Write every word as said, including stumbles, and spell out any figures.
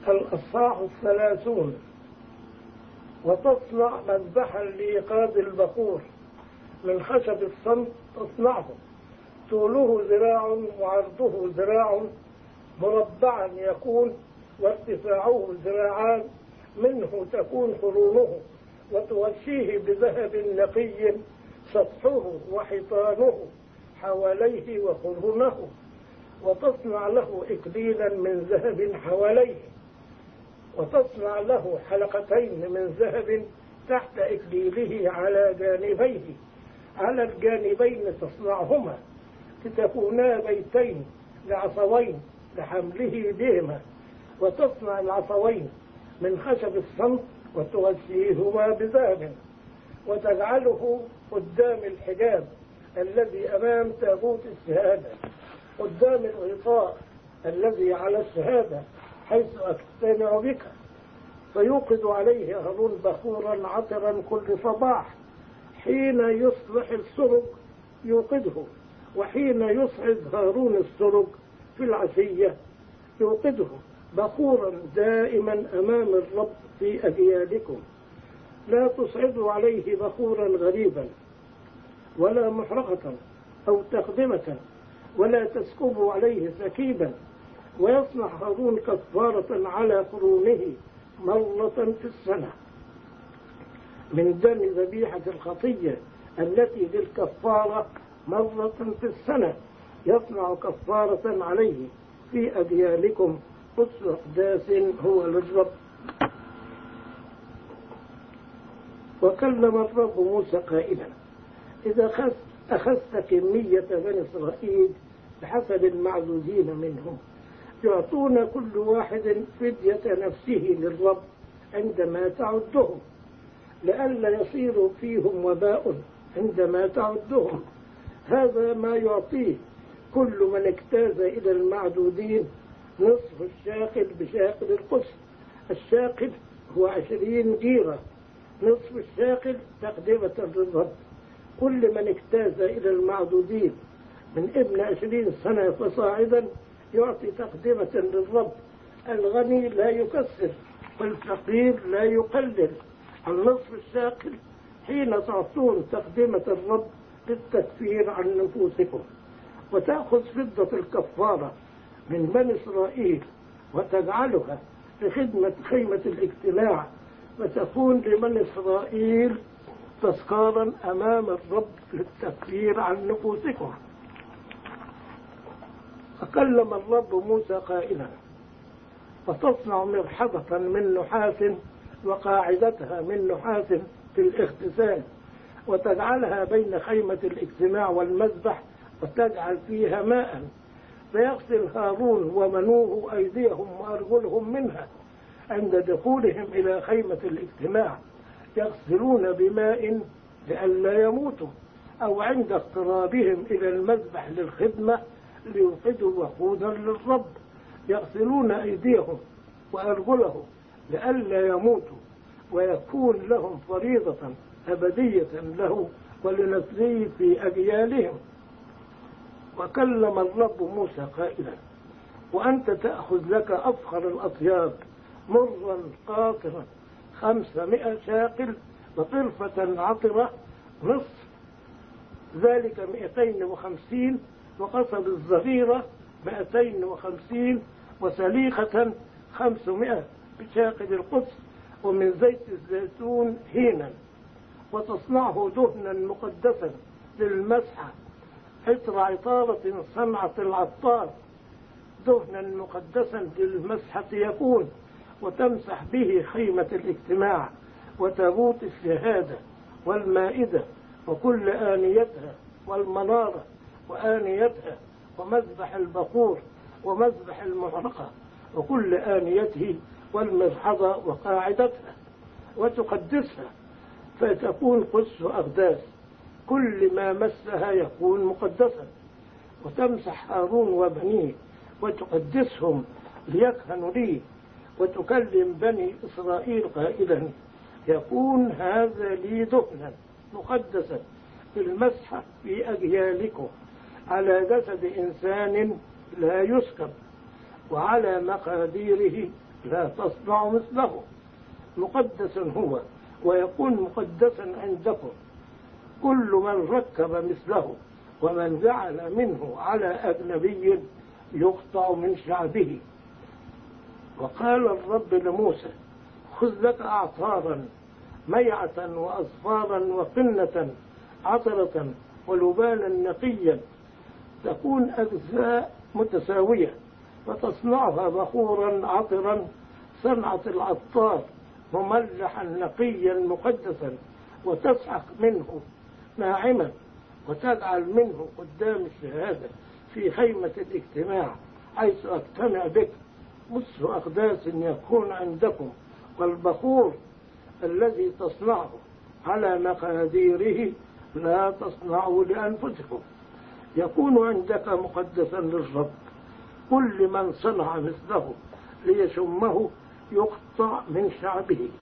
الأصحاح الثلاثون. وتصنع مذبحا لإيقاد البخور من خشب الصمت تصنعه، طوله ذراع وعرضه ذراع، مربعا يكون وارتفاعه ذراعان، منه تكون قرونه، وتغشيه بذهب نقي سطحه وحيطانه حواليه وقرونه، وتصنع له إكليلا من ذهب حواليه، وتصنع له حلقتين من ذهب تحت إكليله على جانبيه، على الجانبين تصنعهما لتكونا بيتين لعصوين لحمله بهما، وتصنع العصوين من خشب الصمت وتغشيهما بذهب، وتجعله قدام الحجاب الذي أمام تابوت الشهادة، قدام الغطاء الذي على الشهادة حيث أجتمع بك، فيوقد عليه هارون بخورا عطرا كل صباح، حين يصلح السرج يوقده، وحين يصعد هارون السرج في العشية يوقده، بخورا دائما أمام الرب في أجيالكم. لا تصعدوا عليه بخورا غريبا ولا محرقة أو تقدمة، ولا تسكبوا عليه سكيبا. ويصنع هارون كفارة على قرونه مرة في السنة من دم ذبيحة الخطية التي للكفارة مرة في السنة، يصنع كفارة عليه في أديالكم، قدس أقداس هو للرب. وكلم الرب موسى قائلا: إذا أخذت كمية بني إسرائيل بحسب المعدودين منهم، يعطون كل واحد فدية نفسه للرب عندما تعدهم، لئلا يصير فيهم وباء عندما تعدهم. هذا ما يعطيه كل من اجتاز إلى المعدودين نصف الشاقل بشاقل القدس. الشاقل هو عشرين جيرة، نصف الشاقل تقدمة للرب. كل من اجتاز إلى المعدودين من ابن عشرين سنة فصاعدا يعطي تقدمة للرب. الغني لا يكسر والفقير لا يقلل عن نصف الشاقل حين تعطون تقدمة الرب للتكفير عن نفوسكم. وتأخذ فضة الكفارة من بني إسرائيل وتجعلها لخدمة خيمة الاجتماع، وتكون لبني إسرائيل تذكارا أمام الرب للتكفير عن نفوسكم. فكلم الرب موسى قائلا: وتصنع مرحضة من نحاس وقاعدتها من نحاس في الاغتسال، وتجعلها بين خيمة الاجتماع والمذبح، وتجعل فيها ماء، فيغسل هارون ومنوه أيديهم وأرجلهم منها عند دخولهم إلى خيمة الاجتماع، يغسلون بماء لئلا يموتوا، أو عند اقترابهم إلى المذبح للخدمة ليوقدوا وقودا للرب، يغسلون أيديهم وأرجلهم لئلا يموتوا، ويكون لهم فريضة أبدية له ولنسله في أجيالهم. وكلم الرب موسى قائلا: وأنت تأخذ لك أفخر الأطياب مرا قاطرا خمسمائة شاقل، وطرفة عطرة نصف ذلك مئتين وخمسين، وقصب الظهيرة مئتين وخمسين، وسليخة خمسمائة بشاقل القدس، ومن زيت الزيتون هينا. وتصنعه دهنا مقدسا للمسحة، عطر عطارة صنعة العطار، دهنا مقدسا للمسحة يكون، وتمسح به خيمة الاجتماع وتابوت الشهادة والمائدة وكل آنيتها والمنارة وآنيتها ومذبح البخور ومذبح المحرقة وكل آنيته والمرحضة وقاعدتها، وتقدسها فتكون قدس أقداس، كل ما مسها يكون مقدسا. وتمسح هارون وبنيه وتقدسهم ليكهنوا لي، وتكلم بني إسرائيل قائلا: يكون هذا لي دهنا مقدسا في المسحة في أجيالكم، على جسد إنسان لا يسكب، وعلى مقاديره لا تصنع مثله. مقدس هو ويكون مقدسا عندكم كل من ركب مثله، ومن جعل منه على أجنبي يقطع من شعبه. وقال الرب لموسى: خذ لك أعطارا ميعة وأصفارا وقنة عطرة ولبانا نقيا تكون أجزاء متساوية، وتصنعها بخورا عطرا صنعة العطار مملحا نقيا مقدسا، وتسحق منه ناعما، وتجعل منه قدام الشهادة في خيمة الاجتماع حيث أجتمع بك. مس أقداس يكون عندكم، والبخور الذي تصنعه على مقاديره لا تصنعوا لأنفسكم، يكون عندك مقدسا للرب. كل من صنع مثله ليشمه يقطع من شعبه.